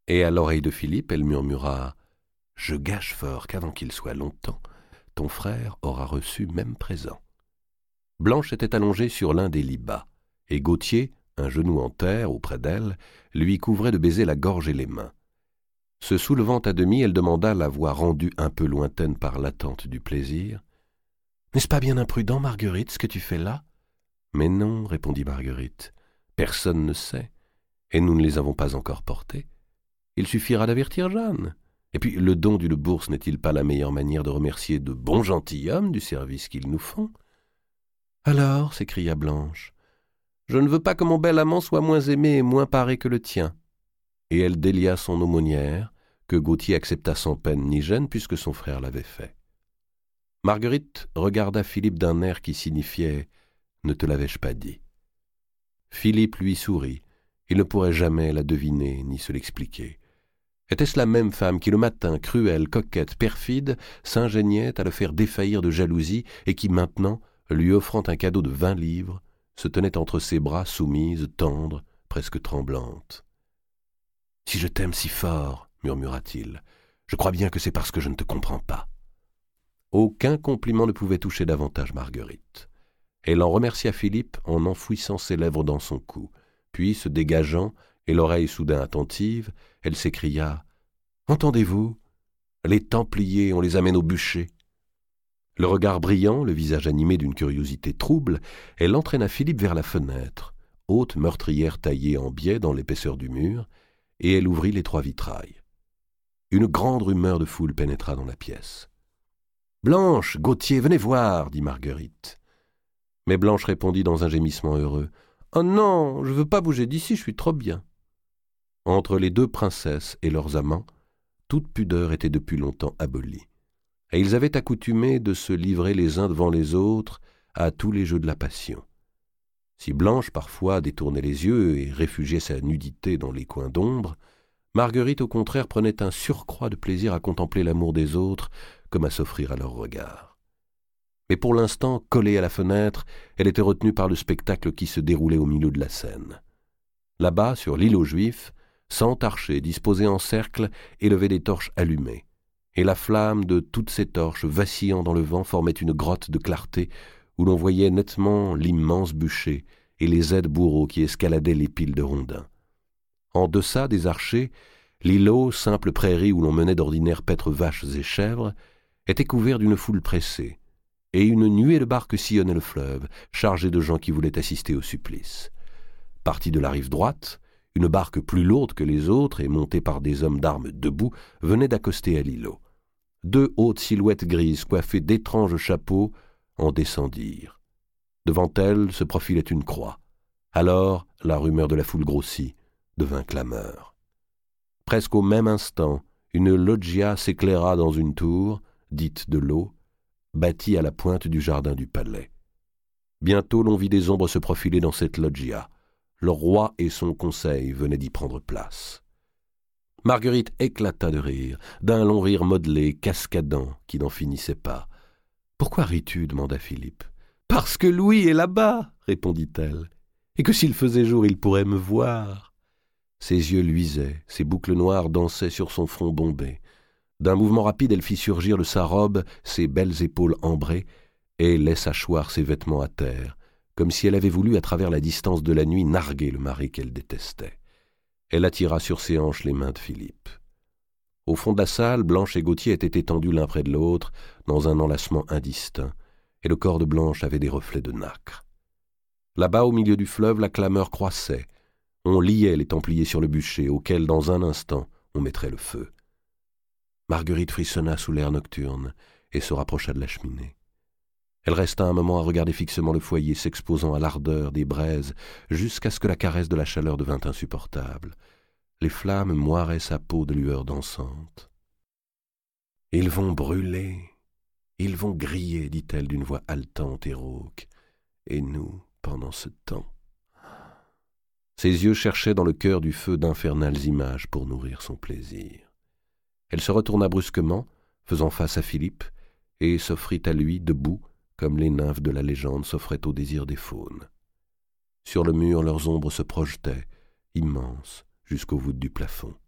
Et à l'oreille de Philippe, elle murmura « Je gage fort qu'avant qu'il soit longtemps, ton frère aura reçu même présent. » Blanche était allongée sur l'un des lits bas, et Gauthier, un genou en terre auprès d'elle, lui couvrait de baisers la gorge et les mains. Se soulevant à demi, elle demanda, la voix rendue un peu lointaine par l'attente du plaisir. « N'est-ce pas bien imprudent, Marguerite, ce que tu fais là ?»« Mais non, répondit Marguerite, personne ne sait, et nous ne les avons pas encore portés. Il suffira d'avertir Jeanne. Et puis le don d'une bourse n'est-il pas la meilleure manière de remercier de bons gentilshommes du service qu'ils nous font ?»« Alors, s'écria Blanche, je ne veux pas que mon bel amant soit moins aimé et moins paré que le tien. » Et elle délia son aumônière, que Gauthier accepta sans peine ni gêne puisque son frère l'avait fait. Marguerite regarda Philippe d'un air qui signifiait « Ne te l'avais-je pas dit ?» Philippe lui sourit. Il ne pourrait jamais la deviner ni se l'expliquer. Était-ce la même femme qui, le matin, cruelle, coquette, perfide, s'ingéniait à le faire défaillir de jalousie et qui, maintenant, lui offrant un cadeau de 20 livres, se tenait entre ses bras, soumise, tendre, presque tremblante. « Si je t'aime si fort, murmura-t-il, je crois bien que c'est parce que je ne te comprends pas. » Aucun compliment ne pouvait toucher davantage Marguerite. Elle en remercia Philippe en enfouissant ses lèvres dans son cou. Puis, se dégageant, et l'oreille soudain attentive, elle s'écria « Entendez-vous? Les Templiers, on les amène au bûcher. » Le regard brillant, le visage animé d'une curiosité trouble, elle entraîna Philippe vers la fenêtre, haute meurtrière taillée en biais dans l'épaisseur du mur, et elle ouvrit les 3 vitrails. Une grande rumeur de foule pénétra dans la pièce. « Blanche, Gauthier, venez voir, dit Marguerite. » Mais Blanche répondit dans un gémissement heureux. « Oh non, je ne veux pas bouger d'ici, je suis trop bien. » Entre les 2 princesses et leurs amants, toute pudeur était depuis longtemps abolie, et ils avaient accoutumé de se livrer les uns devant les autres à tous les jeux de la passion. Si Blanche parfois détournait les yeux et réfugiait sa nudité dans les coins d'ombre, Marguerite au contraire prenait un surcroît de plaisir à contempler l'amour des autres comme à s'offrir à leurs regards. Mais pour l'instant, collée à la fenêtre, elle était retenue par le spectacle qui se déroulait au milieu de la scène. Là-bas, sur l'île aux Juifs, 100 archers disposés en cercle élevaient des torches allumées, et la flamme de toutes ces torches vacillant dans le vent formait une grotte de clarté où l'on voyait nettement l'immense bûcher et les aides-bourreaux qui escaladaient les piles de rondins. En deçà des archers, l'îlot, simple prairie où l'on menait d'ordinaire paître vaches et chèvres, était couvert d'une foule pressée, et une nuée de barques sillonnait le fleuve, chargée de gens qui voulaient assister au supplice. Partie de la rive droite, une barque plus lourde que les autres et montée par des hommes d'armes debout venait d'accoster à l'îlot. 2 hautes silhouettes grises coiffées d'étranges chapeaux en descendirent. Devant elles se profilait une croix. Alors la rumeur de la foule grossit, devint clameur. Presque au même instant, une loggia s'éclaira dans une tour, dite de l'eau, bâtie à la pointe du jardin du palais. Bientôt l'on vit des ombres se profiler dans cette loggia. Le roi et son conseil venaient d'y prendre place. Marguerite éclata de rire, d'un long rire modelé, cascadant, qui n'en finissait pas. « Pourquoi ris-tu » demanda Philippe. « Parce que Louis est là-bas, répondit-elle, et que s'il faisait jour, il pourrait me voir. » Ses yeux luisaient, ses boucles noires dansaient sur son front bombé. D'un mouvement rapide, elle fit surgir de sa robe ses belles épaules ambrées et laissa choir ses vêtements à terre, comme si elle avait voulu, à travers la distance de la nuit, narguer le mari qu'elle détestait. Elle attira sur ses hanches les mains de Philippe. Au fond de la salle, Blanche et Gauthier étaient étendus l'un près de l'autre, dans un enlacement indistinct, et le corps de Blanche avait des reflets de nacre. Là-bas, au milieu du fleuve, la clameur croissait. On liait les Templiers sur le bûcher, auquel, dans un instant, on mettrait le feu. Marguerite frissonna sous l'air nocturne et se rapprocha de la cheminée. Elle resta un moment à regarder fixement le foyer s'exposant à l'ardeur des braises jusqu'à ce que la caresse de la chaleur devint insupportable. Les flammes moiraient sa peau de lueurs dansantes. « Ils vont brûler, ils vont griller, dit-elle d'une voix haletante et rauque. Et nous, pendant ce temps. » Ses yeux cherchaient dans le cœur du feu d'infernales images pour nourrir son plaisir. Elle se retourna brusquement, faisant face à Philippe, et s'offrit à lui, debout, comme les nymphes de la légende s'offraient au désir des faunes. Sur le mur, leurs ombres se projetaient, immenses, jusqu'aux voûtes du plafond.